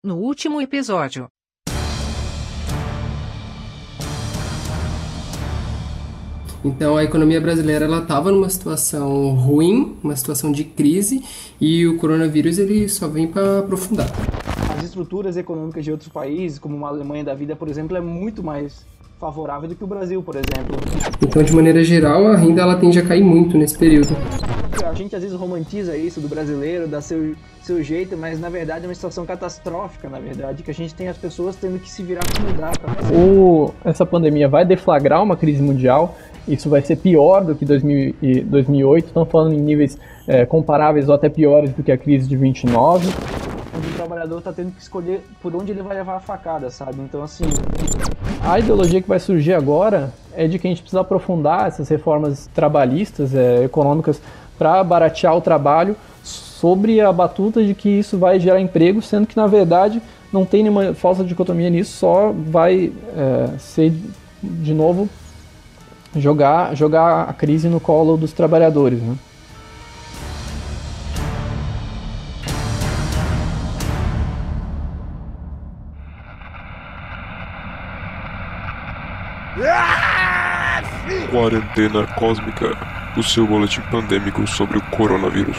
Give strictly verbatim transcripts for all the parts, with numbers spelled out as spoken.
no último episódio. Então a economia brasileira ela estava numa situação ruim, uma situação de crise, e o coronavírus ele só vem para aprofundar. As estruturas econômicas de outros países, como uma Alemanha da vida, por exemplo, é muito mais favorável do que o Brasil, por exemplo. Então, de maneira geral, a renda ela tende a cair muito nesse período. A gente às vezes romantiza isso do brasileiro, dá seu, seu jeito, mas na verdade é uma situação catastrófica, na verdade, que a gente tem as pessoas tendo que se virar como dá pra fazer. O, essa pandemia vai deflagrar uma crise mundial, isso vai ser pior do que dois mil e oito, estão falando em níveis é, comparáveis ou até piores do que a crise de vinte e nove. Onde o trabalhador está tendo que escolher por onde ele vai levar a facada, sabe? Então, assim... A ideologia que vai surgir agora é de que a gente precisa aprofundar essas reformas trabalhistas, é, econômicas, para baratear o trabalho, sobre a batuta de que isso vai gerar emprego, sendo que, na verdade, não tem nenhuma falsa dicotomia nisso, só vai é, ser, de novo, jogar, jogar a crise no colo dos trabalhadores, né? Quarentena Cósmica, o seu boletim pandêmico sobre o coronavírus.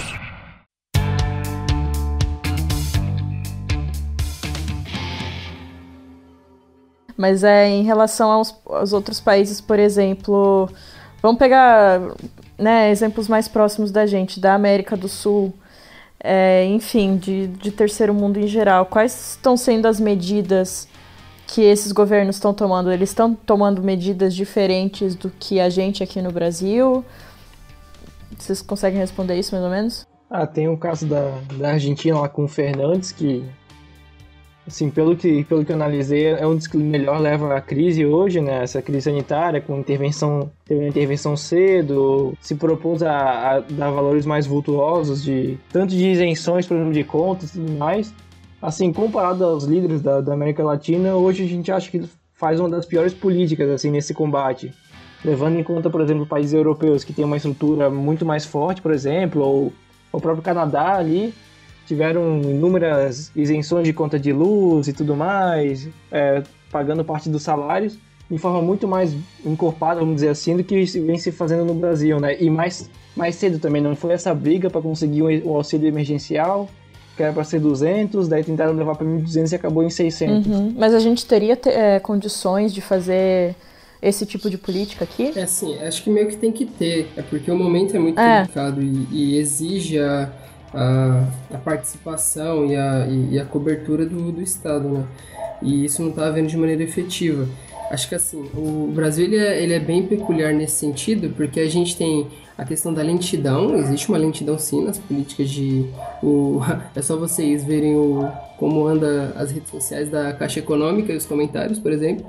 Mas é em relação aos, aos outros países, por exemplo, vamos pegar, né, exemplos mais próximos da gente, da América do Sul, é, enfim, de, de terceiro mundo em geral. Quais estão sendo as medidas que esses governos estão tomando? Eles estão tomando medidas diferentes do que a gente aqui no Brasil? Vocês conseguem responder isso, mais ou menos? Ah, tem o caso da, da Argentina lá com o Fernandes, que, assim, pelo que, pelo que eu analisei, é um dos que melhor leva a crise hoje, né? Essa crise sanitária, com intervenção, teve uma intervenção cedo, se propôs a, a dar valores mais vultuosos, de, tanto de isenções, por exemplo, de contas e tudo mais. Assim, comparado aos líderes da, da América Latina, hoje a gente acha que ele faz uma das piores políticas, assim, nesse combate. Levando em conta, por exemplo, países europeus que têm uma estrutura muito mais forte, por exemplo, ou o próprio Canadá ali, tiveram inúmeras isenções de conta de luz e tudo mais, é, pagando parte dos salários, de forma muito mais encorpada, vamos dizer assim, do que vem se fazendo no Brasil, né? E mais, mais cedo também, não foi essa briga para conseguir o auxílio emergencial, que era para ser duzentos, daí tentaram levar para mil e duzentos e acabou em seiscentos. Uhum. Mas a gente teria é, condições de fazer esse tipo de política aqui? É assim, acho que meio que tem que ter, é porque o momento é muito é. delicado e, e exige a, a, a participação e a, e, e a cobertura do, do Estado, né? E isso não está havendo de maneira efetiva. Acho que assim, o Brasil ele é, ele é bem peculiar nesse sentido, porque a gente tem a questão da lentidão, existe uma lentidão sim nas políticas de... O, é só vocês verem o, como anda as redes sociais da Caixa Econômica e os comentários, por exemplo.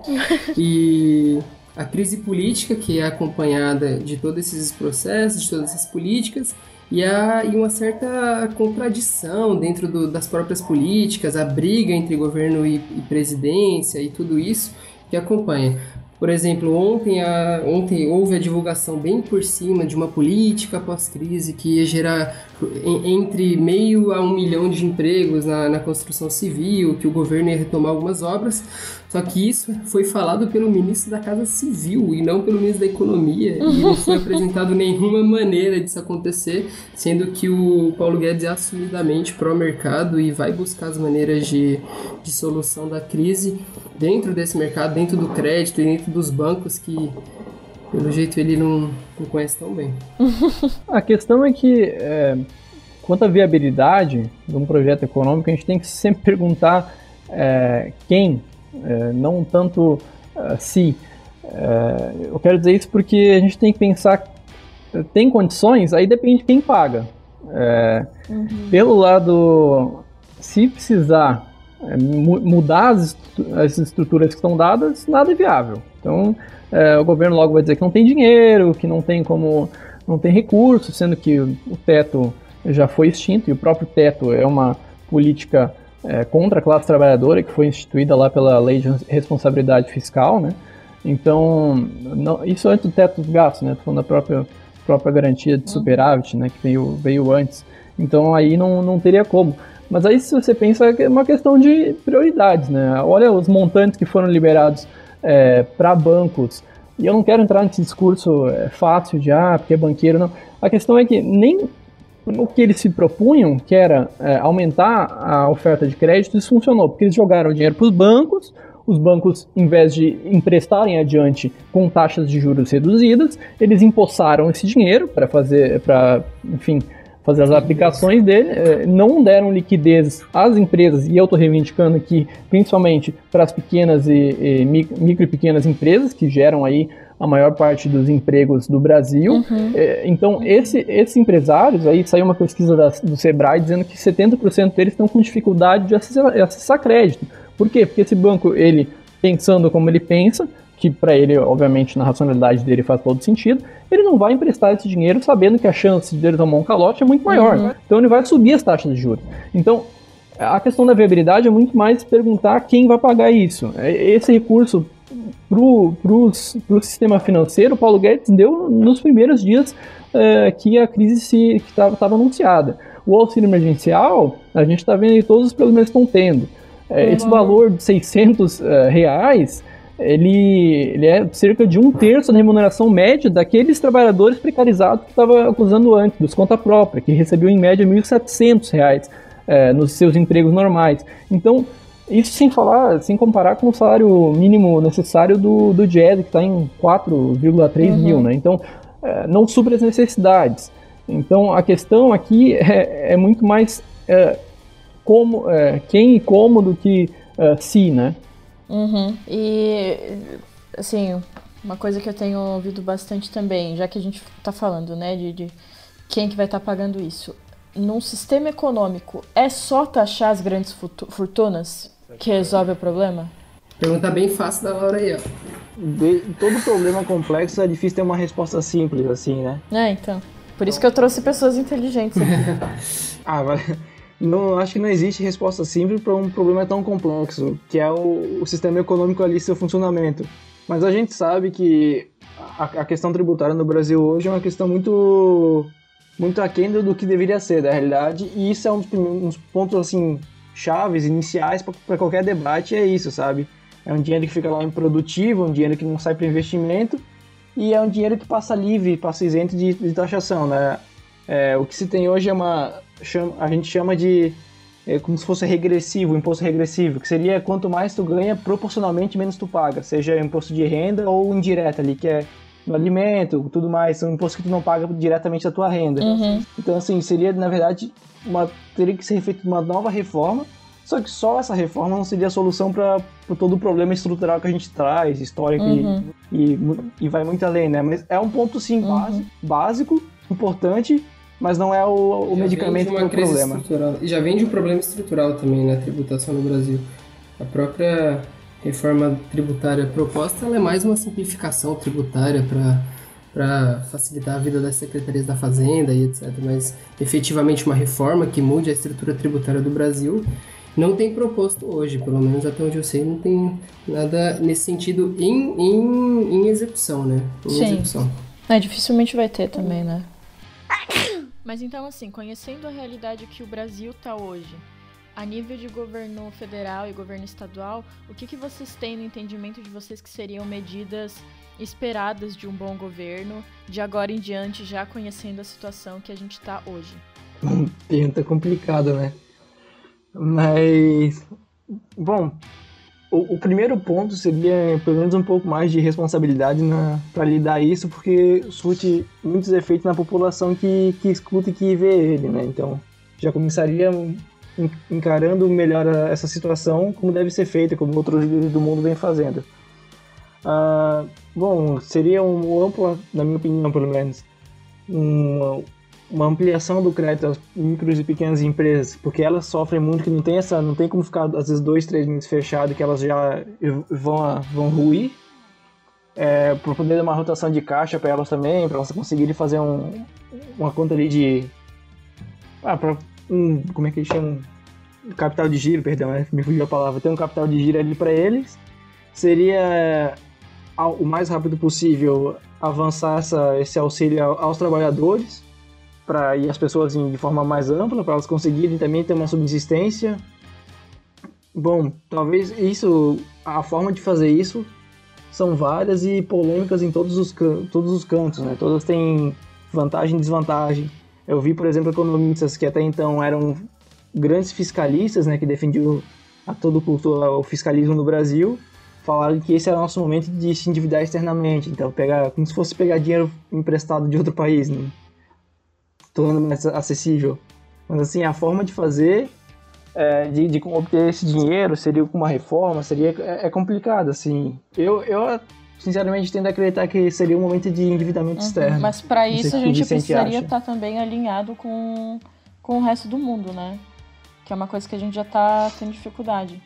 E a crise política, que é acompanhada de todos esses processos, de todas essas políticas, e, a, e uma certa contradição dentro do, das próprias políticas, a briga entre governo e, e presidência e tudo isso que acompanha. Por exemplo, ontem, a, ontem houve a divulgação bem por cima de uma política pós-crise que ia gerar em, entre meio a um milhão de empregos na, na construção civil, que o governo ia retomar algumas obras, só que isso foi falado pelo ministro da Casa Civil e não pelo ministro da Economia, e não foi apresentado nenhuma maneira disso acontecer, sendo que o Paulo Guedes é assumidamente pró-mercado e vai buscar as maneiras de, de solução da crise dentro desse mercado, dentro do crédito e dentro dos bancos que, pelo jeito, ele não, não conhece tão bem. A questão é que, é, quanto à viabilidade de um projeto econômico, a gente tem que sempre perguntar é, quem, é, não tanto é, se. É, eu quero dizer isso porque a gente tem que pensar, tem condições, aí depende de quem paga. É, uhum. Pelo lado, se precisar É, mudar as, as estruturas que estão dadas, nada é viável. Então, é, o governo logo vai dizer que não tem dinheiro, que não tem como, não tem recursos, sendo que o, o teto já foi extinto, e o próprio teto é uma política é, contra a classe trabalhadora, que foi instituída lá pela Lei de Responsabilidade Fiscal, né? Então, não, isso antes do teto dos gastos, né? Tô falando da própria, própria garantia de superávit, né? Que veio, veio antes. Então aí não, não teria como. Mas aí se você pensa, é uma questão de prioridades, né? Olha os montantes que foram liberados é, para bancos. E eu não quero entrar nesse discurso é, fácil de, ah, porque é banqueiro, não. A questão é que nem o que eles se propunham, que era é, aumentar a oferta de crédito, isso funcionou, porque eles jogaram dinheiro para os bancos, os bancos, em vez de emprestarem adiante com taxas de juros reduzidas, eles empossaram esse dinheiro para fazer, para, enfim, fazer as aplicações dele, é, não deram liquidez às empresas, e eu estou reivindicando aqui, principalmente para as pequenas e, e micro e pequenas empresas, que geram aí a maior parte dos empregos do Brasil. Uhum. É, então, esse, esses empresários, aí saiu uma pesquisa da, do Sebrae dizendo que setenta por cento deles estão com dificuldade de acessar, acessar crédito. Por quê? Porque esse banco, ele pensando como ele pensa, que para ele, obviamente, na racionalidade dele faz todo sentido, ele não vai emprestar esse dinheiro sabendo que a chance de ele tomar um calote é muito maior. Uhum. Então, ele vai subir as taxas de juros. Então, a questão da viabilidade é muito mais perguntar quem vai pagar isso. Esse recurso pro, pro, pro sistema financeiro, o Paulo Guedes deu nos primeiros dias é, que a crise estava anunciada. O auxílio emergencial, a gente está vendo aí todos os problemas que estão tendo. É, uhum. Esse valor de seiscentos uh, reais, ele, ele é cerca de um terço da remuneração média daqueles trabalhadores precarizados que estava acusando antes, dos conta própria, que recebiam em média mil e setecentos reais uh, nos seus empregos normais. Então, isso sem falar, sem comparar com o salário mínimo necessário do, do D I E S, que está em quatro vírgula três uhum. mil, né? Então, uh, não supre as necessidades. Então, a questão aqui é, é muito mais uh, como, uh, quem e como do que uh, se, né? Uhum. E, assim, uma coisa que eu tenho ouvido bastante também, já que a gente tá falando, né, de, de quem que vai estar tá pagando isso. Num sistema econômico, é só taxar as grandes fortunas que resolve o problema? Pergunta bem fácil da Laura aí, ó. De, todo problema complexo é difícil ter uma resposta simples, assim, né? É, então. Por isso que eu trouxe pessoas inteligentes aqui. ah, mas... Não, acho que não existe resposta simples para um problema tão complexo, que é o, o sistema econômico ali, seu funcionamento. Mas a gente sabe que a, a questão tributária no Brasil hoje é uma questão muito, muito aquém do que deveria ser, da realidade, e isso é um dos, um dos pontos, assim, chaves, iniciais para qualquer debate, é isso, sabe? É um dinheiro que fica lá improdutivo, um dinheiro que não sai para investimento, e é um dinheiro que passa livre, passa isento de, de taxação, né? É, o que se tem hoje é uma... Chama, a gente chama de é, como se fosse regressivo, imposto regressivo, que seria quanto mais tu ganha, proporcionalmente menos tu paga, seja imposto de renda ou indireto ali, que é no alimento, tudo mais, são impostos que tu não paga diretamente da tua renda. Uhum. Então, assim, seria, na verdade, uma, teria que ser feita uma nova reforma, só que só essa reforma não seria a solução para todo o problema estrutural que a gente traz, histórico, uhum. e, e, e vai muito além, né? Mas é um ponto, sim, uhum. básico, básico, importante, mas não é o, o medicamento que é o problema. E já vem de um problema estrutural também na tributação no Brasil. A própria reforma tributária proposta, ela é mais uma simplificação tributária para facilitar a vida das secretarias da Fazenda e etcétera. Mas efetivamente uma reforma que mude a estrutura tributária do Brasil não tem proposto hoje, pelo menos até onde eu sei, não tem nada nesse sentido em, em, em execução, né? Em Sim. execução. É, dificilmente vai ter também, né? Mas então, assim, conhecendo a realidade que o Brasil está hoje, a nível de governo federal e governo estadual, o que, que vocês têm no entendimento de vocês que seriam medidas esperadas de um bom governo, de agora em diante, já conhecendo a situação que a gente está hoje? Pergunta complicada, né? Mas, bom, o, o primeiro ponto seria pelo menos um pouco mais de responsabilidade para lidar isso, porque surte muitos efeitos na população que, que escuta e que vê ele, né? Então, já começaria encarando melhor essa situação como deve ser feita, como outros líderes do mundo vêm fazendo. Ah, bom, seria um amplo, na minha opinião pelo menos, um, uma ampliação do crédito às micros e pequenas empresas, porque elas sofrem muito, que não tem essa, não tem como ficar às vezes dois, três meses fechado, que elas já vão, vão ruir, é, para poder dar uma rotação de caixa para elas também, para elas conseguirem fazer um, uma conta ali de, ah, para um, como é que eles chamam, capital de giro, perdão, é, me fugiu a palavra, ter um capital de giro ali para eles, seria o mais rápido possível avançar essa, esse auxílio aos trabalhadores. para ir as pessoas de forma mais ampla, para elas conseguirem também ter uma subsistência. Bom, talvez isso, a forma de fazer isso são várias e polêmicas em todos os, todos os cantos, né? Todas têm vantagem e desvantagem. Eu vi, por exemplo, economistas que até então eram grandes fiscalistas, né, que defendiam a todo custo o fiscalismo no Brasil, falaram que esse era o nosso momento de se endividar externamente, então pegar, como se fosse pegar dinheiro emprestado de outro país, né? Tornando mais acessível. Mas assim, a forma de fazer, é, de, de obter esse dinheiro, seria com uma reforma, seria, é, é complicado, assim. Eu, eu, sinceramente, tendo a acreditar que seria um momento de endividamento uhum, externo. Mas para isso a gente precisaria estar também alinhado com, com o resto do mundo, né? Que é uma coisa que a gente já está tendo dificuldade.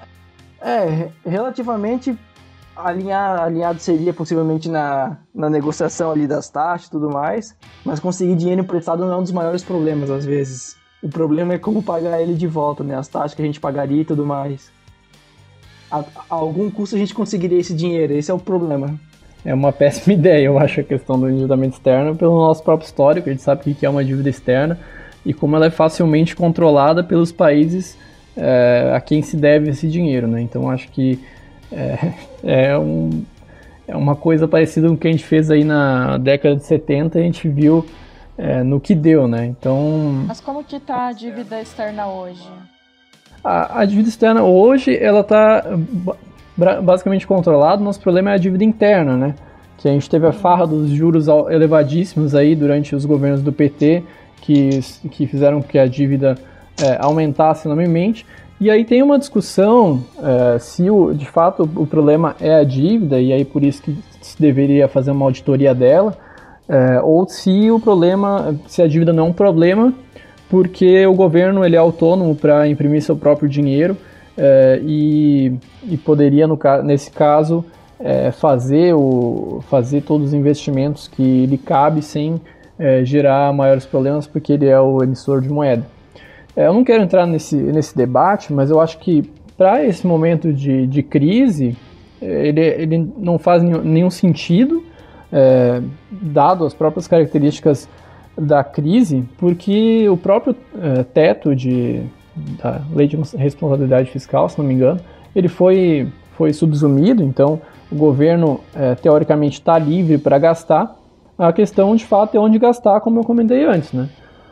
É, relativamente alinhar, alinhado seria possivelmente na, na negociação ali das taxas e tudo mais, mas conseguir dinheiro emprestado não é um dos maiores problemas às vezes. O problema é como pagar ele de volta, né? As taxas que a gente pagaria e tudo mais. A, a algum custo a gente conseguiria esse dinheiro, esse é o problema. É uma péssima ideia, eu acho, a questão do endividamento externo pelo nosso próprio histórico. A gente sabe o que é uma dívida externa e como ela é facilmente controlada pelos países é, a quem se deve esse dinheiro, né? Então acho que é, é, um, é uma coisa parecida com o que a gente fez aí na década de setenta, a gente viu é, no que deu, né? Então... Mas como que tá a dívida externa hoje? A, a dívida externa hoje, ela está basicamente controlada, nosso problema é a dívida interna, né? Que a gente teve a farra dos juros elevadíssimos aí durante os governos do P T, que, que fizeram que a dívida é, aumentasse enormemente. E aí tem uma discussão é, se o, de fato o problema é a dívida, e aí por isso que se deveria fazer uma auditoria dela, é, ou se o problema, se a dívida não é um problema, porque o governo ele é autônomo para imprimir seu próprio dinheiro é, e, e poderia, no, nesse caso, é, fazer, o, fazer todos os investimentos que lhe cabe sem é, gerar maiores problemas, porque ele é o emissor de moeda. É, eu não quero entrar nesse, nesse debate, mas eu acho que para esse momento de, de crise, ele, ele não faz nenhum, nenhum sentido, é, dado as próprias características da crise, porque o próprio é, teto de, da lei de responsabilidade fiscal, se não me engano, ele foi, foi subsumido, então o governo é, teoricamente está livre para gastar, a questão de fato é onde gastar, como eu comentei antes, né?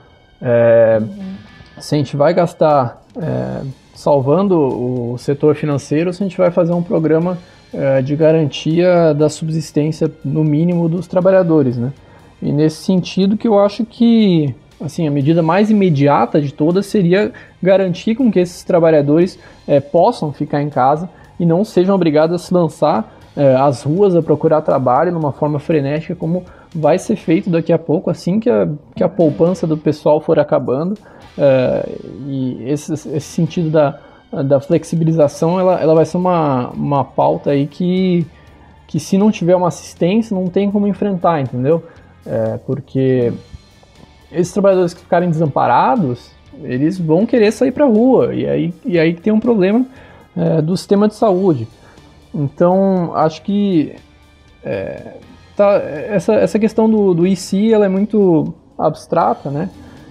É, uhum. Se a gente vai gastar é, salvando o setor financeiro, se a gente vai fazer um programa é, de garantia da subsistência no mínimo dos trabalhadores, né? E nesse sentido que eu acho que assim, a medida mais imediata de todas seria garantir com que esses trabalhadores é, possam ficar em casa e não sejam obrigados a se lançar é, às ruas a procurar trabalho numa forma frenética, como vai ser feito daqui a pouco, assim que a, que a poupança do pessoal for acabando. É, e esse, esse sentido da, da flexibilização, ela, ela vai ser uma, uma pauta aí que, que se não tiver uma assistência, não tem como enfrentar, entendeu? É, porque esses trabalhadores que ficarem desamparados, eles vão querer sair para a rua, e aí, e aí tem um problema é, do sistema de saúde. Então, acho que é, tá, essa, essa questão do, do I C, ela é muito abstrata, né?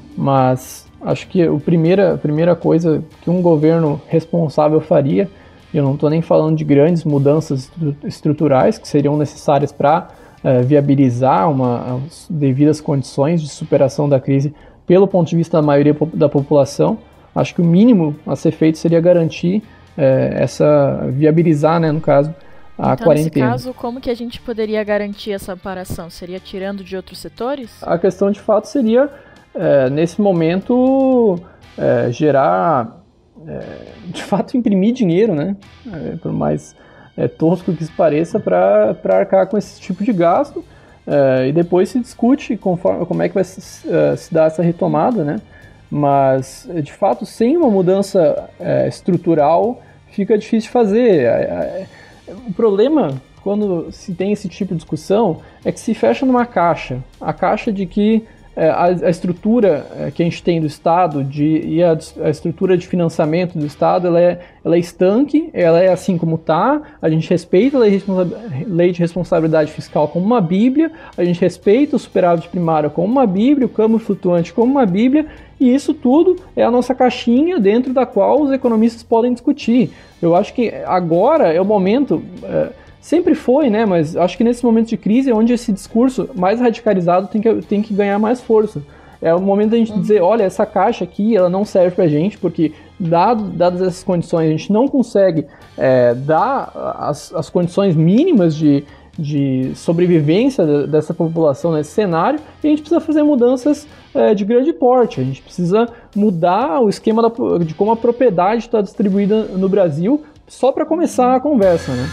Mas acho que a primeira, a primeira coisa que um governo responsável faria, eu não estou nem falando de grandes mudanças estruturais que seriam necessárias para é, viabilizar uma, as devidas condições de superação da crise pelo ponto de vista da maioria da população. Acho que o mínimo a ser feito seria garantir é, essa, viabilizar, né, no caso, a então, quarentena. Nesse caso, como que a gente poderia garantir essa amparação? Seria tirando de outros setores? A questão de fato seria, é, nesse momento, é, gerar, é, de fato, imprimir dinheiro, né? É, por mais é, tosco que isso pareça, para arcar com esse tipo de gasto. É, e depois se discute conforme, como é que vai se, uh, se dar essa retomada, né? Mas, de fato, sem uma mudança é, estrutural, fica difícil de fazer. É, é, o problema, quando se tem esse tipo de discussão, é que se fecha numa caixa. A caixa de que é, a, a estrutura é, que a gente tem do Estado de, e a, a estrutura de financiamento do Estado, ela é, ela é estanque, ela é assim como está, a gente respeita a lei, lei de responsabilidade fiscal como uma bíblia, a gente respeita o superávit primário como uma bíblia, o câmbio flutuante como uma bíblia, e isso tudo é a nossa caixinha dentro da qual os economistas podem discutir. Eu acho que agora é o momento... É, sempre foi, né? Mas acho que nesse momento de crise é onde esse discurso mais radicalizado tem que, tem que ganhar mais força. É o momento da gente uhum. dizer, olha, essa caixa aqui, ela não serve pra gente, porque dado, dadas essas condições, a gente não consegue é, dar as, as condições mínimas de, de sobrevivência dessa população nesse cenário, e a gente precisa fazer mudanças é, de grande porte. A gente precisa mudar o esquema da, de como a propriedade está distribuída no Brasil, só para começar a conversa, né?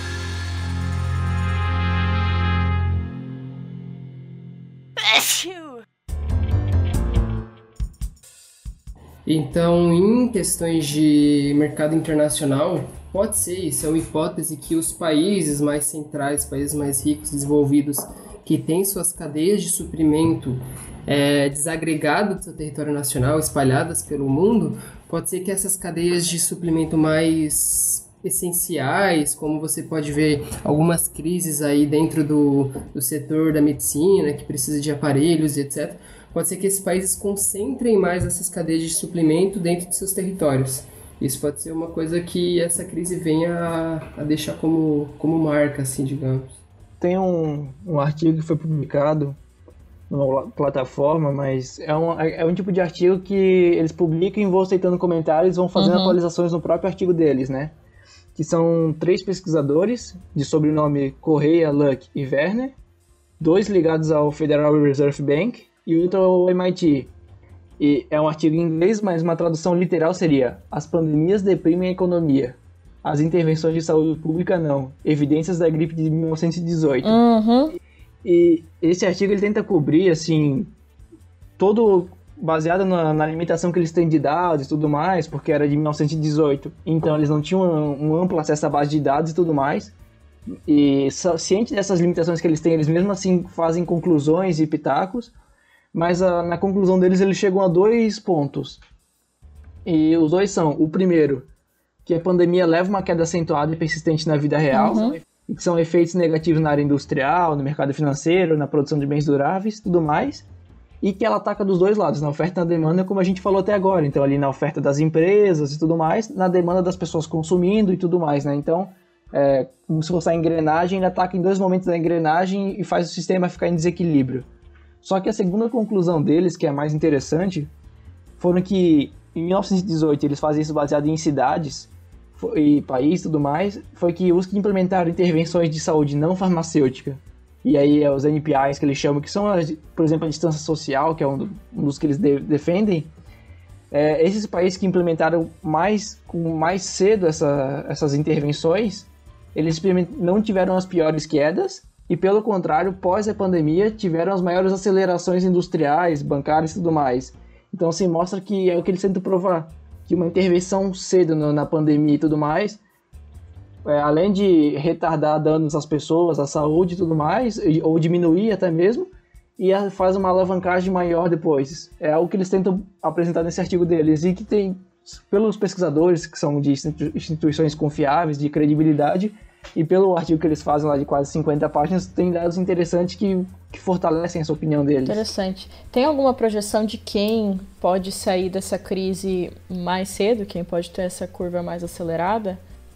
Então, em questões de mercado internacional, pode ser, isso é uma hipótese, que os países mais centrais, países mais ricos, desenvolvidos, que têm suas cadeias de suprimento é, desagregadas do seu território nacional, espalhadas pelo mundo, pode ser que essas cadeias de suprimento mais essenciais, como você pode ver algumas crises aí dentro do, do setor da medicina, que precisa de aparelhos e etcétera, pode ser que esses países concentrem mais essas cadeias de suplemento dentro de seus territórios. Isso pode ser uma coisa que essa crise venha a, a deixar como, como marca, assim, digamos. Tem um, um artigo que foi publicado numa plataforma, mas é um, é um tipo de artigo que eles publicam e vão aceitando comentários, vão fazendo uhum. atualizações no próprio artigo deles, né? Que são três pesquisadores, de sobrenome Correia, Luck e Werner, dois ligados ao Federal Reserve Bank e outro ao M I T. E é um artigo em inglês, mas uma tradução literal seria: as pandemias deprimem a economia, as intervenções de saúde pública não, evidências da gripe de mil novecentos e dezoito. Uhum. E esse artigo ele tenta cobrir, assim, todo baseado na, na limitação que eles têm de dados e tudo mais, porque era de mil novecentos e dezoito, então eles não tinham um, um amplo acesso à base de dados e tudo mais. E ciente dessas limitações que eles têm, eles mesmo assim fazem conclusões e pitacos, mas a, na conclusão deles eles chegam a dois pontos. E os dois são: o primeiro, que a pandemia leva uma queda acentuada e persistente na vida real, uhum. e que são efeitos negativos na área industrial, no mercado financeiro, na produção de bens duráveis e tudo mais, e que ela ataca dos dois lados, na oferta e na demanda, como a gente falou até agora. Então ali na oferta das empresas e tudo mais, na demanda das pessoas consumindo e tudo mais, né? Então, é, como se fosse a engrenagem, ele ataca em dois momentos da engrenagem e faz o sistema ficar em desequilíbrio. Só que a segunda conclusão deles, que é a mais interessante, foram que em mil novecentos e dezoito eles faziam isso baseado em cidades e país e tudo mais, foi que os que implementaram intervenções de saúde não farmacêutica, e aí é os N P Is que eles chamam, que são, por exemplo, a distância social, que é um dos que eles de- defendem, é, esses países que implementaram mais, com mais cedo essa, essas intervenções, eles não tiveram as piores quedas, e pelo contrário, pós a pandemia, tiveram as maiores acelerações industriais, bancárias e tudo mais. Então, assim, mostra que é o que eles tentam provar, que uma intervenção cedo no, na pandemia e tudo mais, é, além de retardar danos às pessoas, à saúde e tudo mais, ou diminuir até mesmo, e faz uma alavancagem maior depois. É algo que eles tentam apresentar nesse artigo deles, e que tem, pelos pesquisadores, que são de instituições confiáveis, de credibilidade, e pelo artigo que eles fazem lá de quase cinquenta páginas, tem dados interessantes que, que fortalecem essa opinião deles. Interessante. Tem alguma projeção de quem pode sair dessa crise mais cedo? Quem pode ter essa curva mais acelerada?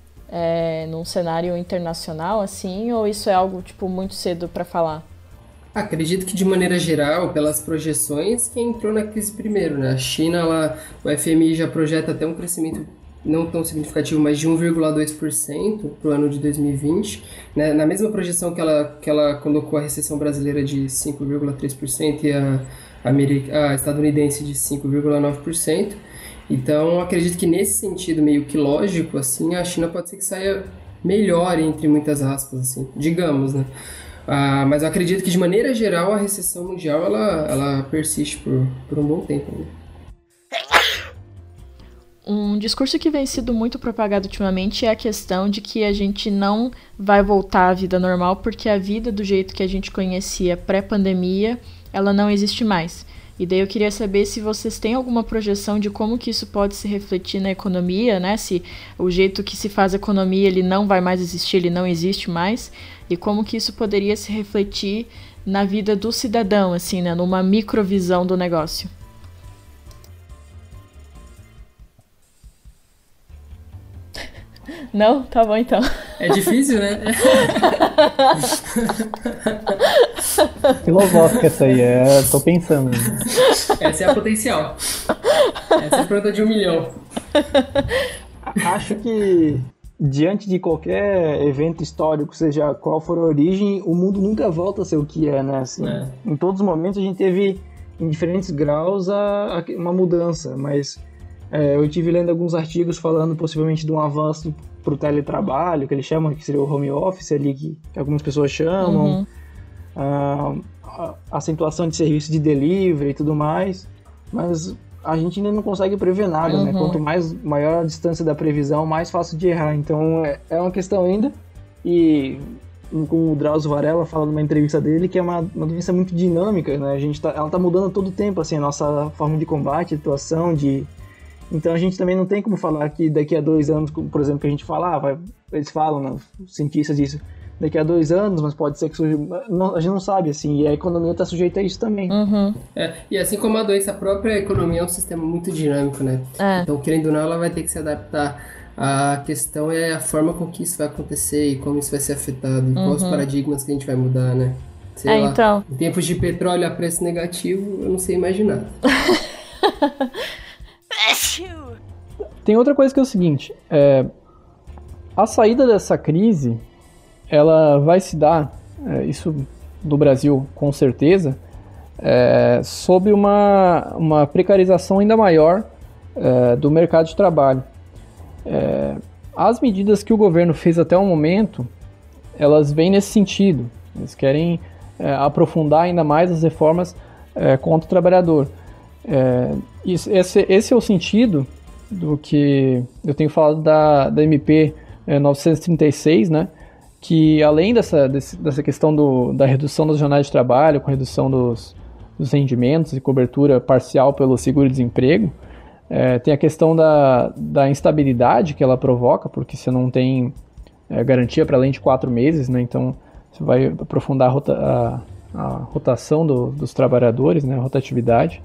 É, num cenário internacional, assim? Ou isso é algo, tipo, muito cedo para falar? Acredito que, de maneira geral, pelas projeções, quem entrou na crise primeiro, né? A China, ela, o F M I já projeta até um crescimento não tão significativo, mas de um vírgula dois por cento para o ano de dois mil e vinte, né? Na mesma projeção que ela, que ela colocou a recessão brasileira de cinco vírgula três por cento e a, a estadunidense de cinco vírgula nove por cento. Então, acredito que nesse sentido meio que lógico, assim, a China pode ser que saia melhor, entre muitas aspas, assim, digamos, né? Ah, mas eu acredito que, de maneira geral, a recessão mundial, ela, ela persiste por, por um bom tempo, né? Um discurso que vem sido muito propagado ultimamente é a questão de que a gente não vai voltar à vida normal porque a vida do jeito que a gente conhecia pré-pandemia, ela não existe mais. E daí eu queria saber se vocês têm alguma projeção de como que isso pode se refletir na economia, né? Se o jeito que se faz economia ele não vai mais existir, ele não existe mais, e como que isso poderia se refletir na vida do cidadão, assim, né? Numa microvisão do negócio. Não? Tá bom, então. É difícil, né? Filosófica essa aí, é, tô pensando. Essa é a potencial. Essa é a pergunta de um milhão. Acho que, diante de qualquer evento histórico, seja qual for a origem, o mundo nunca volta a ser o que é, né? Assim, É. Em todos os momentos a gente teve, em diferentes graus, a, a, uma mudança, mas é, eu tive lendo alguns artigos falando possivelmente de um avanço para o teletrabalho, que eles chamam, que seria o home office ali, que, que algumas pessoas chamam, Uhum. a, a acentuação de serviços de delivery e tudo mais, mas a gente ainda não consegue prever nada, Uhum. né? Quanto mais maior a distância da previsão, mais fácil de errar. Então é, é uma questão ainda, e com o Drauzio Varela fala numa entrevista dele que é uma, uma doença muito dinâmica, né? A gente tá, ela tá mudando a todo tempo, assim, a nossa forma de combate, atuação, de... Então a gente também não tem como falar que daqui a dois anos, por exemplo, que a gente fala, ah, vai, eles falam, né, os cientistas disso, daqui a dois anos, mas pode ser que surja... Não, a gente não sabe, assim, e a economia está sujeita a isso também. Uhum. É, e assim como a doença, a própria economia é um sistema muito dinâmico, né? É. Então, querendo ou não, ela vai ter que se adaptar. A questão é a forma com que isso vai acontecer e como isso vai ser afetado, e quais os paradigmas que a gente vai mudar, né? Sei É, lá, então. em tempos de petróleo a preço negativo, eu não sei imaginar. Tem outra coisa que é o seguinte, é, a saída dessa crise, ela vai se dar, é, isso do Brasil com certeza, é, sob uma, uma precarização ainda maior é, do mercado de trabalho. É, as medidas que o governo fez até o momento, elas vêm nesse sentido, eles querem é, aprofundar ainda mais as reformas é, contra o trabalhador. É, isso, esse, esse é o sentido do que eu tenho falado da, da M P é, novecentos e trinta e seis, né, que além dessa, desse, dessa questão do, da redução das jornadas de trabalho, com redução dos, dos rendimentos e cobertura parcial pelo seguro-desemprego, é, tem a questão da, da instabilidade que ela provoca, porque você não tem é, garantia para além de quatro meses, né, então você vai aprofundar a, rota, a, a rotação do, dos trabalhadores, né, a rotatividade.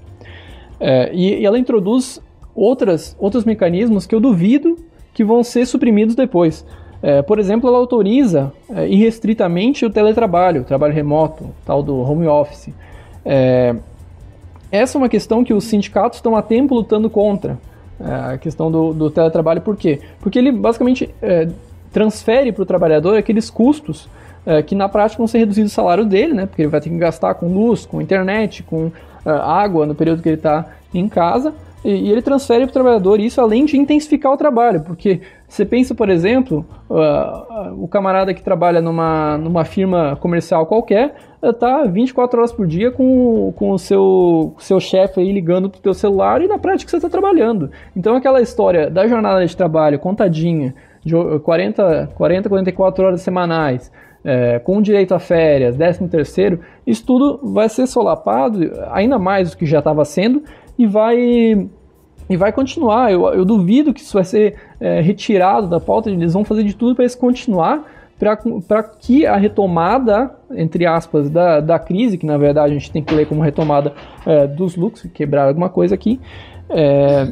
É, e, e ela introduz outras, outros mecanismos que eu duvido que vão ser suprimidos depois. É, por exemplo, ela autoriza é, irrestritamente o teletrabalho, o trabalho remoto, tal do home office. É, essa é uma questão que os sindicatos estão há tempo lutando contra, é, a questão do, do teletrabalho. Por quê? Porque ele basicamente é, transfere para o trabalhador aqueles custos é, que na prática vão ser reduzidos o salário dele, né, porque ele vai ter que gastar com luz, com internet, com uh, água no período que ele está em casa, e, e ele transfere para o trabalhador isso, além de intensificar o trabalho, porque você pensa, por exemplo, uh, uh, o camarada que trabalha numa, numa firma comercial qualquer está uh, vinte e quatro horas por dia com, com o seu, seu chefe aí ligando para o teu celular, e na prática você está trabalhando. Então aquela história da jornada de trabalho contadinha, de quarenta, quarenta, quarenta e quatro horas semanais, É, com direito a férias, décimo terceiro, isso tudo vai ser solapado, ainda mais do que já estava sendo, e vai, e vai continuar. Eu, eu duvido que isso vai ser é, retirado da pauta, eles vão fazer de tudo para isso continuar, para que a retomada, entre aspas, da, da crise, que na verdade a gente tem que ler como retomada é, dos lucros, quebrar alguma coisa aqui, é,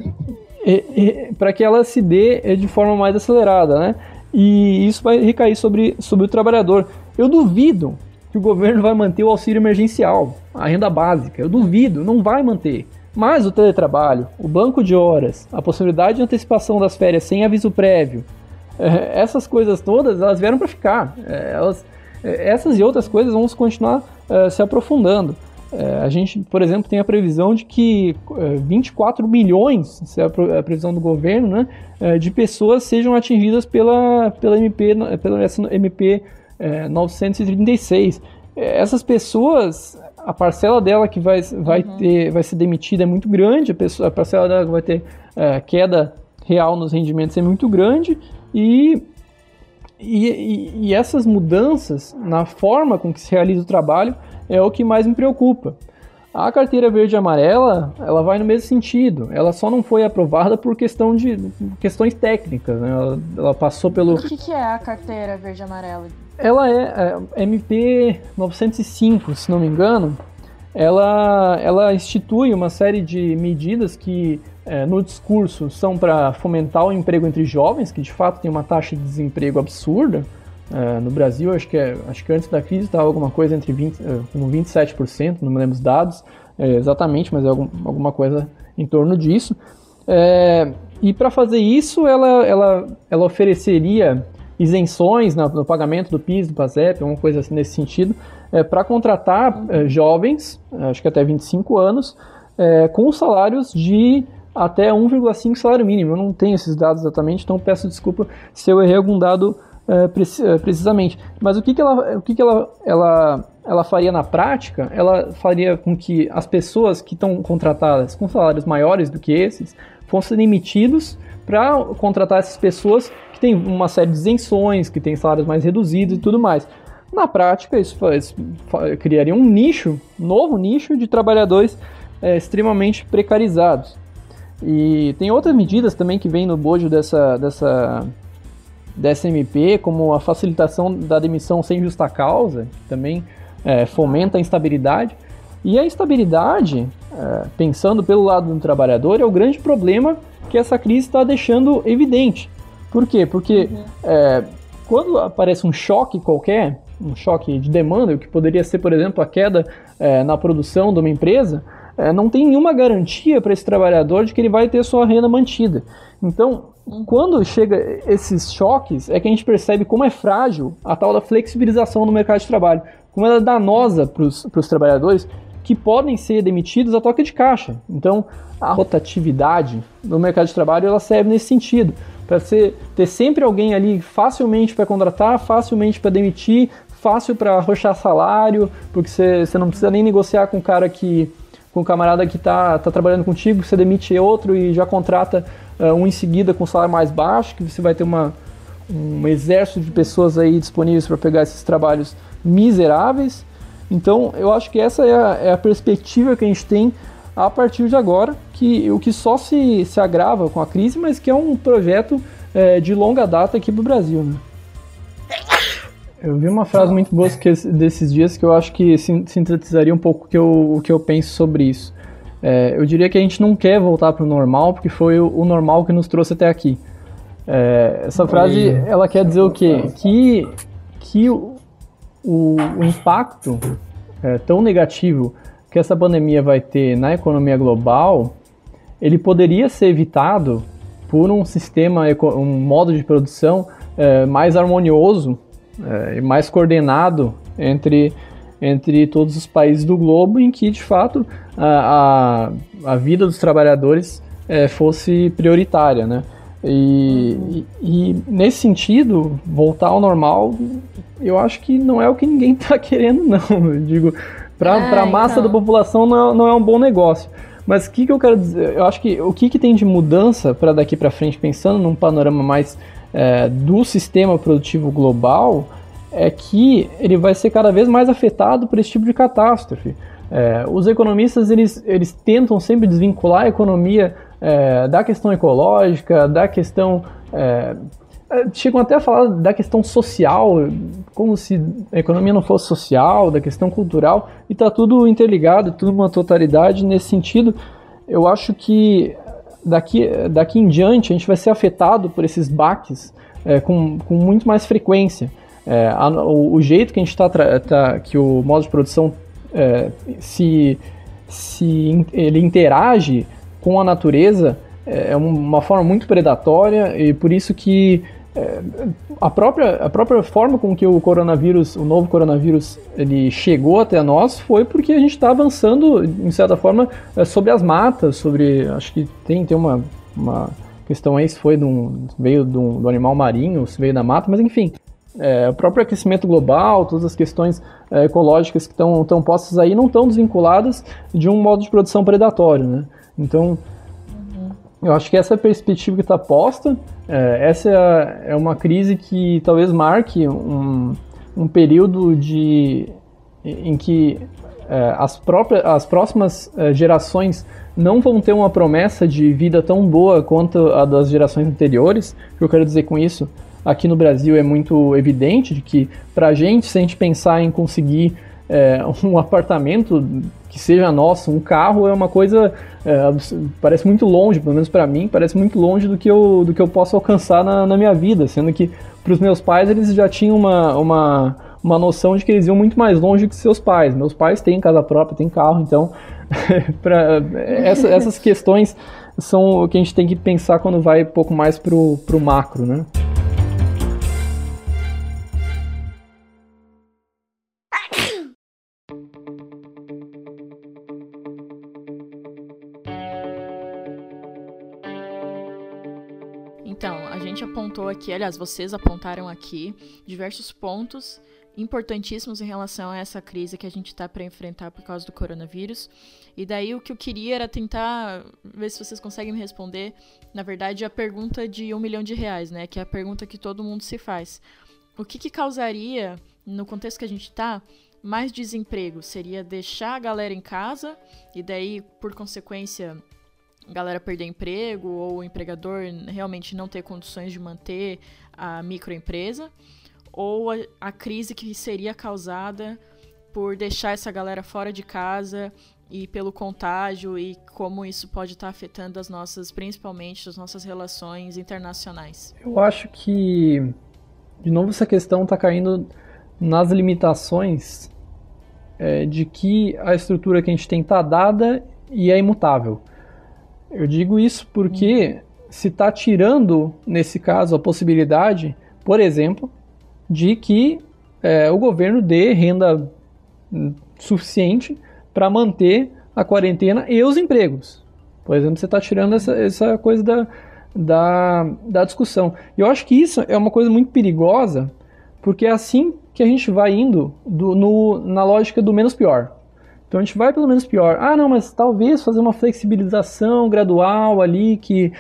para que ela se dê de forma mais acelerada, né? E isso vai recair sobre, sobre o trabalhador. Eu duvido que o governo vai manter o auxílio emergencial, a renda básica. Eu duvido, não vai manter. Mas o teletrabalho, o banco de horas, a possibilidade de antecipação das férias sem aviso prévio, é, essas coisas todas, elas vieram para ficar. É, elas, é, essas e outras coisas vão continuar é, se aprofundando. É, a gente, por exemplo, tem a previsão de que é, vinte e quatro milhões, essa é a previsão do governo, né, é, de pessoas sejam atingidas pela, pela M P, pela essa M P é, novecentos e trinta e seis. É, essas pessoas, a parcela dela que vai, vai, uhum. ter, vai ser demitida é muito grande, a, pessoa, a parcela dela que vai ter é, queda real nos rendimentos é muito grande, e, e, e essas mudanças na forma com que se realiza o trabalho é o que mais me preocupa. A carteira verde e amarela, ela vai no mesmo sentido. Ela só não foi aprovada por questão de questões técnicas, né? Ela, ela passou pelo... O que, que é a carteira verde e amarela? Ela é, é M P novecentos e cinco, se não me engano. Ela, ela institui uma série de medidas que, é, no discurso, são para fomentar o emprego entre jovens, que de fato tem uma taxa de desemprego absurda. É, no Brasil, acho que, é, acho que antes da crise estava alguma coisa entre vinte, como vinte e sete por cento, não me lembro os dados é, exatamente, mas é algum, alguma coisa em torno disso. É, e para fazer isso, ela, ela, ela ofereceria isenções no, no pagamento do PIS, do PASEP, uma coisa assim nesse sentido, é, para contratar é, jovens, acho que até vinte e cinco anos, é, com salários de até um vírgula cinco salário mínimo. Eu não tenho esses dados exatamente, então peço desculpa se eu errei algum dado é, precisamente. Mas o que, que, ela, o que, que ela, ela, ela faria na prática? Ela faria com que as pessoas que estão contratadas com salários maiores do que esses fossem demitidos para contratar essas pessoas que têm uma série de isenções, que têm salários mais reduzidos e tudo mais. Na prática, isso, isso criaria um nicho, um novo nicho de trabalhadores é, extremamente precarizados. E tem outras medidas também que vêm no bojo dessa, dessa, dessa M P, como a facilitação da demissão sem justa causa, que também é, fomenta a instabilidade. E a instabilidade, é, pensando pelo lado do trabalhador, é o grande problema que essa crise está deixando evidente. Por quê? Porque uhum. é, quando aparece um choque qualquer, um choque de demanda, o que poderia ser, por exemplo, a queda é, na produção de uma empresa, é, não tem nenhuma garantia para esse trabalhador de que ele vai ter sua renda mantida. Então, uhum. quando chega esses choques, é que a gente percebe como é frágil a tal da flexibilização no mercado de trabalho, como ela é danosa para os trabalhadores que podem ser demitidos a toque de caixa. Então, a rotatividade no mercado de trabalho ela serve nesse sentido, para ter sempre alguém ali facilmente para contratar, facilmente para demitir, fácil para arrochar salário, porque você não precisa nem negociar com o cara que, com o camarada que está tá trabalhando contigo, você demite outro e já contrata uh, um em seguida com salário mais baixo, que você vai ter uma, um exército de pessoas aí disponíveis para pegar esses trabalhos miseráveis. Então, eu acho que essa é a, é a perspectiva que a gente tem a partir de agora, que o que só se, se agrava com a crise, mas que é um projeto é, de longa data aqui para o Brasil, né? Eu vi uma frase muito boa que, desses dias que eu acho que sintetizaria um pouco o que eu, o que eu penso sobre isso. É, eu diria que a gente não quer voltar para o normal, porque foi o, o normal que nos trouxe até aqui. É, essa frase, ela quer dizer o quê? Que, que o, o, o impacto é, tão negativo que essa pandemia vai ter na economia global, ele poderia ser evitado por um sistema, um modo de produção é, mais harmonioso é, e mais coordenado entre, entre todos os países do globo, em que, de fato, a, a, a vida dos trabalhadores é, fosse prioritária, né? E, uhum. e, e, nesse sentido, voltar ao normal, eu acho que não é o que ninguém está querendo, não. Eu digo... Para é, a massa então. da população não é, não é um bom negócio. Mas o que, que eu quero dizer? Eu acho que o que, que tem de mudança para daqui para frente, pensando num panorama mais é, do sistema produtivo global, é que ele vai ser cada vez mais afetado por esse tipo de catástrofe. É, os economistas eles, eles tentam sempre desvincular a economia é, da questão ecológica, da questão... É, chegam até a falar da questão social, como se a economia não fosse social, da questão cultural, e está tudo interligado, tudo uma totalidade. Nesse sentido, eu acho que daqui, daqui em diante a gente vai ser afetado por esses baques é, com, com muito mais frequência. É, a, o, o jeito que a gente está, tá, que o modo de produção é, se, se ele interage com a natureza é uma forma muito predatória, e por isso que É, a, própria, a própria forma com que o coronavírus, o novo coronavírus, ele chegou até nós foi porque a gente está avançando, em certa forma, é, sobre as matas, sobre, acho que tem, tem uma, uma questão aí se foi de um, veio de um, do animal marinho, se veio da mata, mas enfim, é, o próprio aquecimento global, todas as questões é, ecológicas que estão postas aí não estão desvinculadas de um modo de produção predatório, né? Então, eu acho que essa perspectiva que está posta, é, essa é uma crise que talvez marque um, um período de, em que é, as, próprias, as próximas é, gerações não vão ter uma promessa de vida tão boa quanto a das gerações anteriores. O que eu quero dizer com isso? Aqui no Brasil é muito evidente de que, pra gente, se a gente pensar em conseguir é, um apartamento que seja nosso, um carro, é uma coisa, é, parece muito longe, pelo menos para mim, parece muito longe do que eu, do que eu posso alcançar na, na minha vida, sendo que para os meus pais eles já tinham uma, uma, uma noção de que eles iam muito mais longe que seus pais. Meus pais têm casa própria, têm carro, então pra, essa, essas questões são o que a gente tem que pensar quando vai um pouco mais pro, pro macro, né? Então, a gente apontou aqui, aliás, vocês apontaram aqui diversos pontos importantíssimos em relação a essa crise que a gente está para enfrentar por causa do coronavírus. E daí o que eu queria era tentar ver se vocês conseguem me responder, na verdade, a pergunta de um milhão de reais, né? Que é a pergunta que todo mundo se faz. O que, que causaria, no contexto que a gente está, mais desemprego? Seria deixar a galera em casa e daí, por consequência, a galera perder emprego ou o empregador realmente não ter condições de manter a microempresa? Ou a, a crise que seria causada por deixar essa galera fora de casa e pelo contágio e como isso pode estar afetando as nossas, principalmente as nossas relações internacionais? Eu acho que, de novo, essa questão está caindo nas limitações é, de que a estrutura que a gente tem está dada e é imutável. Eu digo isso porque se está tirando, nesse caso, a possibilidade, por exemplo, de que é, o governo dê renda suficiente para manter a quarentena e os empregos. Por exemplo, você está tirando essa, essa coisa da, da, da discussão. E eu acho que isso é uma coisa muito perigosa, porque é assim que a gente vai indo do, no, na lógica do menos pior. Então a gente vai pelo menos pior. Ah, não, mas talvez fazer uma flexibilização gradual ali que...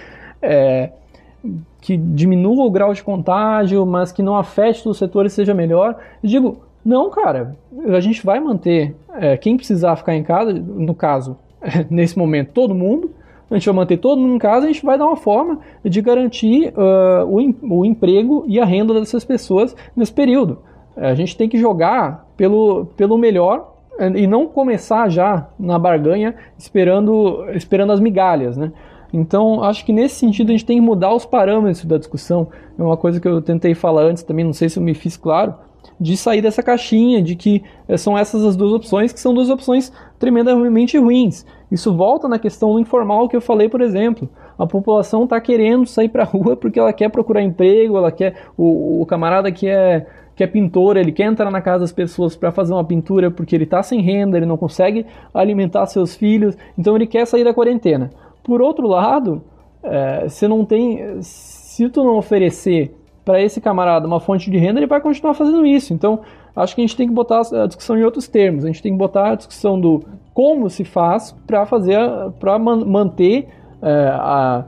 É, que diminua o grau de contágio, mas que não afete os setores, seja melhor. Eu digo, não, cara, a gente vai manter é, quem precisar ficar em casa, no caso, nesse momento, todo mundo, a gente vai manter todo mundo em casa, a gente vai dar uma forma de garantir uh, o, o emprego e a renda dessas pessoas nesse período. A gente tem que jogar pelo, pelo melhor e não começar já na barganha esperando, esperando as migalhas, né? Então, acho que nesse sentido a gente tem que mudar os parâmetros da discussão. É uma coisa que eu tentei falar antes também, não sei se eu me fiz claro, de sair dessa caixinha, de que são essas as duas opções, que são duas opções tremendamente ruins. Isso volta na questão do informal que eu falei, por exemplo. A população está querendo sair para a rua porque ela quer procurar emprego, ela quer o, o camarada que é, que é pintor, ele quer entrar na casa das pessoas para fazer uma pintura porque ele está sem renda, ele não consegue alimentar seus filhos, então ele quer sair da quarentena. Por outro lado, é, se não tem, se tu não oferecer para esse camarada uma fonte de renda, ele vai continuar fazendo isso. Então, acho que a gente tem que botar a discussão em outros termos. A gente tem que botar a discussão do como se faz para fazer, para man- manter é, a,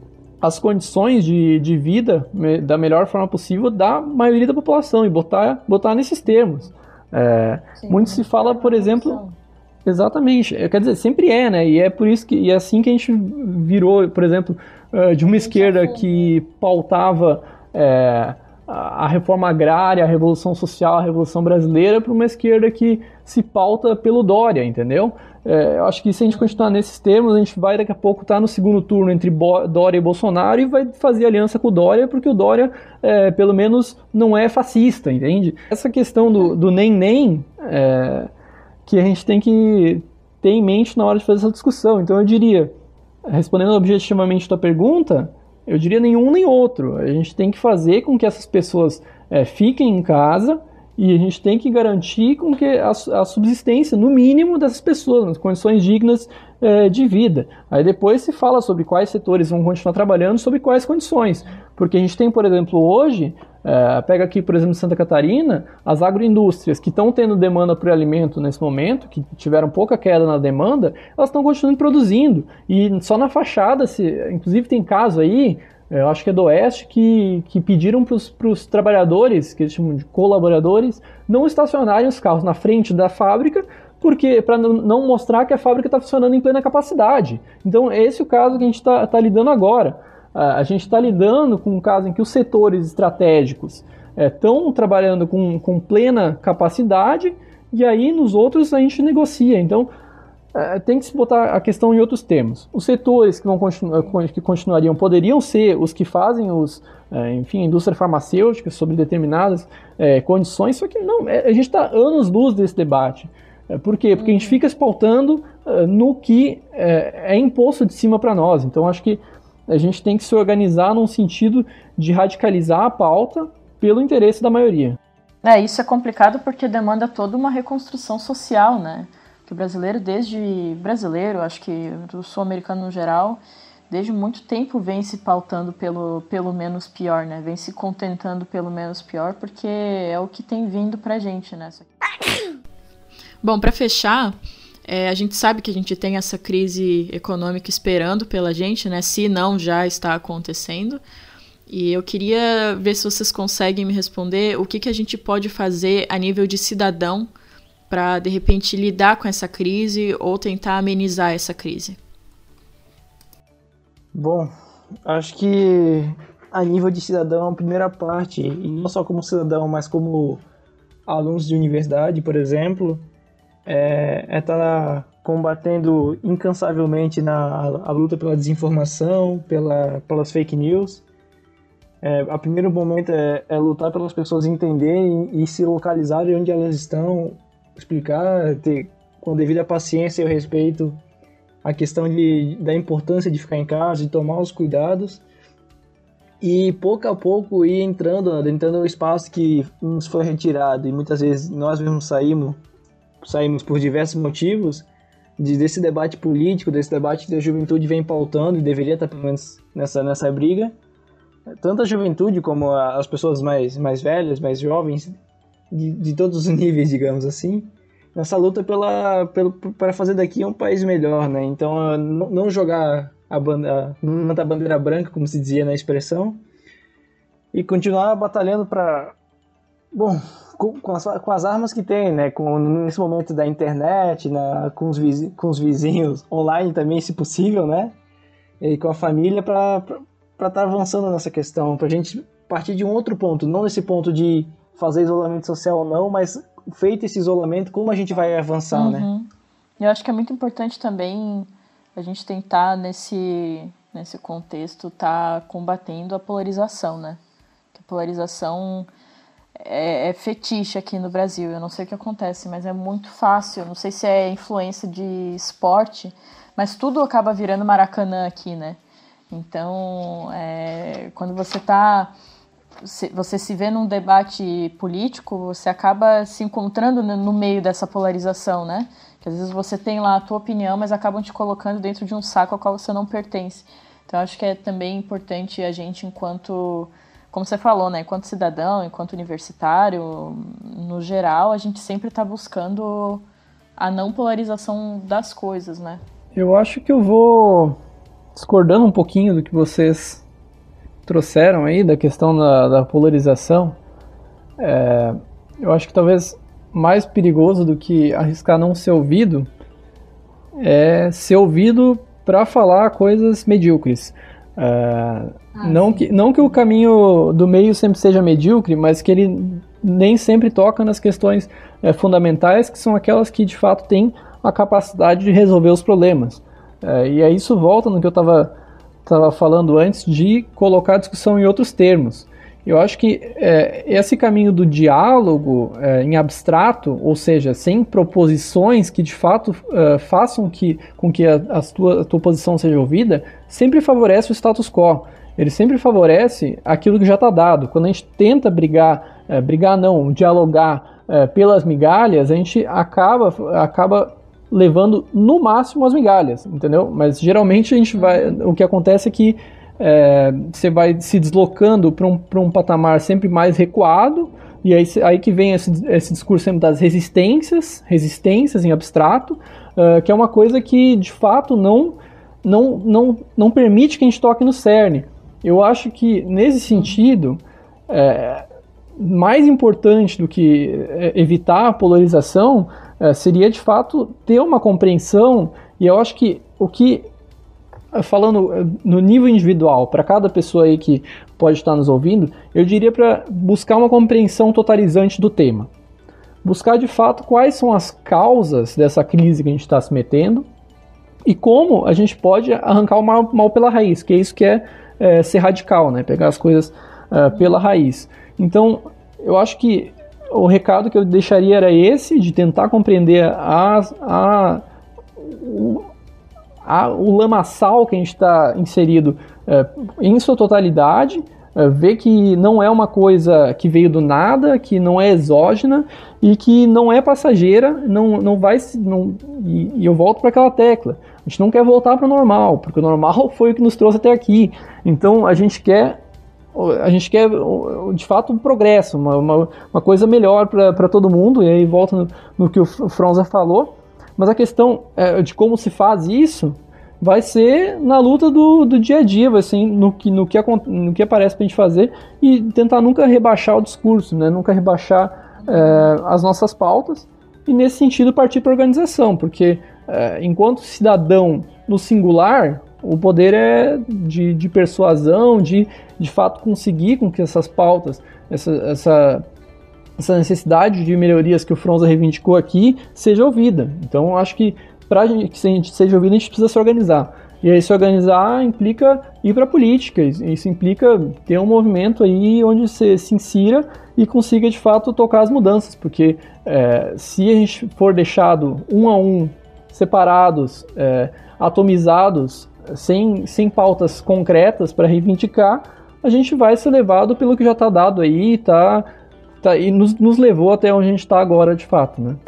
as condições de, de vida me, da melhor forma possível da maioria da população e botar, botar nesses termos. É, Sim, muito se fala, por exemplo... Exatamente, quer dizer, sempre é, né, e é por isso que, e é assim que a gente virou, por exemplo, de uma esquerda que pautava é, a reforma agrária, a revolução social, a revolução brasileira, para uma esquerda que se pauta pelo Dória, entendeu? É, eu acho que se a gente continuar nesses termos, a gente vai daqui a pouco estar no segundo turno entre Bo- Dória e Bolsonaro e vai fazer aliança com o Dória, porque o Dória, é, pelo menos, não é fascista, entende? Essa questão do, do nem-nem... É, que a gente tem que ter em mente na hora de fazer essa discussão. Então eu diria, respondendo objetivamente a tua pergunta, eu diria nenhum nem outro. A gente tem que fazer com que essas pessoas é, fiquem em casa e a gente tem que garantir com que a, a subsistência, no mínimo, dessas pessoas, nas condições dignas é, de vida. Aí depois se fala sobre quais setores vão continuar trabalhando, sobre quais condições. Porque a gente tem, por exemplo, hoje... É, pega aqui, por exemplo, Santa Catarina, as agroindústrias que estão tendo demanda por alimento nesse momento, que tiveram pouca queda na demanda, elas estão continuando produzindo. E só na fachada, se, inclusive tem caso aí, eu acho que é do Oeste, que, que pediram para os trabalhadores, que eles chamam de colaboradores, não estacionarem os carros na frente da fábrica, porque para não mostrar que a fábrica está funcionando em plena capacidade. Então, esse é o caso que a gente está tá lidando agora. A gente está lidando com um caso em que os setores estratégicos estão é, trabalhando com, com plena capacidade, e aí nos outros a gente negocia. Então, é, tem que se botar a questão em outros termos. Os setores que, vão continu que continuariam poderiam ser os que fazem os, é, enfim, a indústria farmacêutica sobre determinadas é, condições, só que não, é, a gente está anos-luz desse debate. É, por quê? Porque a gente fica se pautando é, no que é, é imposto de cima para nós. Então, acho que a gente tem que se organizar num sentido de radicalizar a pauta pelo interesse da maioria. É, isso é complicado porque demanda toda uma reconstrução social, né? Que o brasileiro, desde brasileiro, acho que o sul-americano no geral, desde muito tempo vem se pautando pelo, pelo menos pior, né? Vem se contentando pelo menos pior, porque é o que tem vindo pra gente, né? Bom, para fechar, é, a gente sabe que a gente tem essa crise econômica esperando pela gente, né? Se não já está acontecendo. E eu queria ver se vocês conseguem me responder o que, que a gente pode fazer a nível de cidadão para, de repente, lidar com essa crise ou tentar amenizar essa crise. Bom, acho que a nível de cidadão, a primeira parte, e não só como cidadão, mas como alunos de universidade, por exemplo, é estar tá combatendo incansavelmente na a luta pela desinformação, pela, pelas fake news. É, a primeiro momento é, é lutar pelas pessoas entenderem e se localizarem onde elas estão, explicar, ter com devida paciência e respeito a questão de, da importância de ficar em casa, de tomar os cuidados e pouco a pouco ir entrando, entrando no espaço que nos foi retirado e muitas vezes nós mesmos saímos, saímos por diversos motivos de, desse debate político, desse debate que a juventude vem pautando e deveria estar pelo menos nessa, nessa briga. Tanto a juventude como as pessoas mais, mais velhas, mais jovens, de, de todos os níveis, digamos assim, nessa luta pela, pelo, para fazer daqui um país melhor, né? Então, não, não jogar a bandeira, não a bandeira branca, como se dizia na expressão, e continuar batalhando para, bom, com, com, as, com as armas que tem, né? Com, nesse momento da internet, na, com, os vizinhos, com os vizinhos online também, se possível, né? E com a família para para estar avançando nessa questão, para a gente partir de um outro ponto, não nesse ponto de fazer isolamento social ou não, mas feito esse isolamento, como a gente vai avançar, uhum. né? Eu acho que é muito importante também a gente tentar, nesse, nesse contexto, estar tá combatendo a polarização, né? Que a polarização é, é fetiche aqui no Brasil, eu não sei o que acontece, mas é muito fácil, não sei se é influência de esporte, mas tudo acaba virando Maracanã aqui, né? Então, é, quando você tá, você se vê num debate político, você acaba se encontrando no meio dessa polarização, né? Que às vezes você tem lá a tua opinião, mas acabam te colocando dentro de um saco ao qual você não pertence. Então, acho que é também importante a gente, enquanto, como você falou, né? Enquanto cidadão, enquanto universitário, no geral, a gente sempre está buscando a não polarização das coisas, né? Eu acho que eu vou... discordando um pouquinho do que vocês trouxeram aí, da questão da, da polarização, é, eu acho que talvez mais perigoso do que arriscar não ser ouvido é ser ouvido para falar coisas medíocres. É, ah, não, que, não que o caminho do meio sempre seja medíocre, mas que ele nem sempre toca nas questões é, fundamentais, que são aquelas que de fato têm a capacidade de resolver os problemas. É, e aí isso volta no que eu estava tava falando antes, de colocar a discussão em outros termos. Eu acho que é, esse caminho do diálogo é, em abstrato, ou seja, sem proposições que de fato é, façam que, com que a, a, tua, a tua posição seja ouvida, sempre favorece o status quo. Ele sempre favorece aquilo que já está dado. Quando a gente tenta brigar, é, brigar não, dialogar é, pelas migalhas, a gente acaba... acaba levando no máximo as migalhas, entendeu? Mas geralmente a gente vai, o que acontece é que é, você vai se deslocando para um, para um patamar sempre mais recuado, e aí, aí que vem esse, esse discurso sempre das resistências, resistências em abstrato, uh, que é uma coisa que de fato não, não, não, não permite que a gente toque no cerne. Eu acho que nesse sentido, é, mais importante do que evitar a polarização é, seria de fato ter uma compreensão, e eu acho que o que, falando no nível individual, para cada pessoa aí que pode estar nos ouvindo, eu diria para buscar uma compreensão totalizante do tema. Buscar de fato quais são as causas dessa crise que a gente está se metendo e como a gente pode arrancar o mal, mal pela raiz, que é isso que é, é ser radical, né? Pegar as coisas é, pela raiz. Então, eu acho que o recado que eu deixaria era esse, de tentar compreender a, a, o, a, o lamaçal que a gente está inserido é, em sua totalidade, é, ver que não é uma coisa que veio do nada, que não é exógena e que não é passageira, não, não vai não, e, e eu volto para aquela tecla. A gente não quer voltar para o normal, porque o normal foi o que nos trouxe até aqui. Então a gente quer a gente quer de fato um progresso, uma, uma, uma coisa melhor para todo mundo, e aí volta no, no que o Fronza falou, mas a questão é, de como se faz isso vai ser na luta do, do dia a dia, vai ser no que, no que, no que aparece para a gente fazer e tentar nunca rebaixar o discurso, né? Nunca rebaixar é, as nossas pautas e nesse sentido partir para a organização, porque é, enquanto cidadão no singular, o poder é de, de persuasão, de de fato conseguir com que essas pautas, essa, essa, essa necessidade de melhorias que o Fronza reivindicou aqui, seja ouvida. Então eu acho que para que a gente seja ouvida, a gente precisa se organizar. E aí se organizar implica ir para a política, isso implica ter um movimento aí onde você se insira e consiga de fato tocar as mudanças, porque é, se a gente for deixado um a um, separados, é, atomizados, sem, sem pautas concretas para reivindicar, a gente vai ser levado pelo que já está dado aí, tá, tá, e nos, nos levou até onde a gente está agora, de fato, né?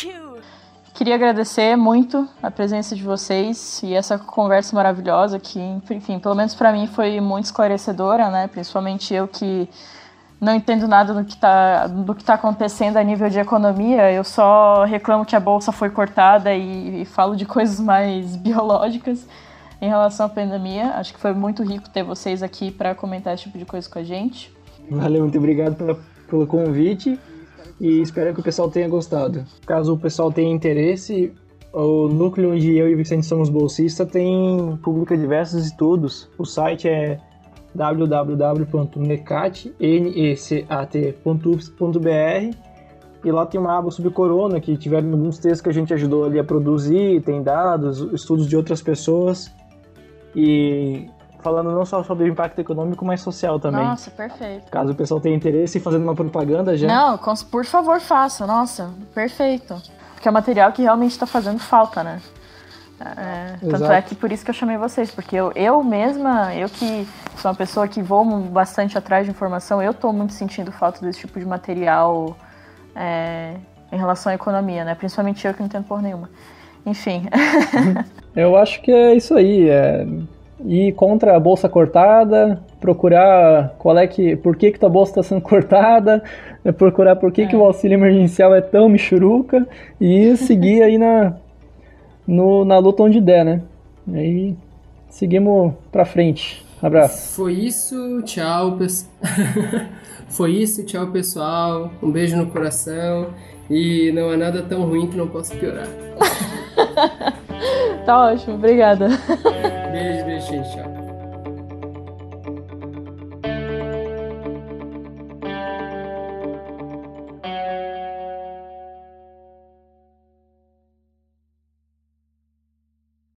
Queria agradecer muito a presença de vocês e essa conversa maravilhosa que, enfim, pelo menos para mim foi muito esclarecedora, né? Principalmente eu que não entendo nada do que está do que tá acontecendo a nível de economia, eu só reclamo que a bolsa foi cortada e, e falo de coisas mais biológicas em relação à pandemia. Acho que foi muito rico ter vocês aqui para comentar esse tipo de coisa com a gente. Valeu, muito obrigado pela, pelo convite e espero que o pessoal tenha gostado. Caso o pessoal tenha interesse, o núcleo onde eu e o Vicente somos bolsistas tem, publica diversos estudos. O site é w w w ponto necat ponto u f s c ponto b r e lá tem uma aba sobre corona que tiveram alguns textos que a gente ajudou ali a produzir, tem dados, estudos de outras pessoas. E falando não só sobre o impacto econômico, mas social também. Nossa, perfeito. Caso o pessoal tenha interesse, fazendo uma propaganda já. Não, por favor, faça. Nossa, perfeito. Porque é um material que realmente está fazendo falta, né? É, tanto é que por isso que eu chamei vocês, porque eu, eu mesma, eu que sou uma pessoa que vou bastante atrás de informação, eu estou muito sentindo falta desse tipo de material é, em relação à economia, né? Principalmente eu que não entendo porra nenhuma. Enfim. Eu acho que é isso aí, é ir contra a bolsa cortada, procurar qual é que, por que que tua bolsa está sendo cortada, é procurar por que é. que o auxílio emergencial é tão michuruca e seguir aí na, no, na luta onde der, né? Aí seguimos pra frente. Abraço. Foi isso, tchau, pessoal. Foi isso, tchau, pessoal. Um beijo no coração e não há nada tão ruim que não possa piorar. Tá ótimo, obrigada. Beijo, beijo, gente. Tchau.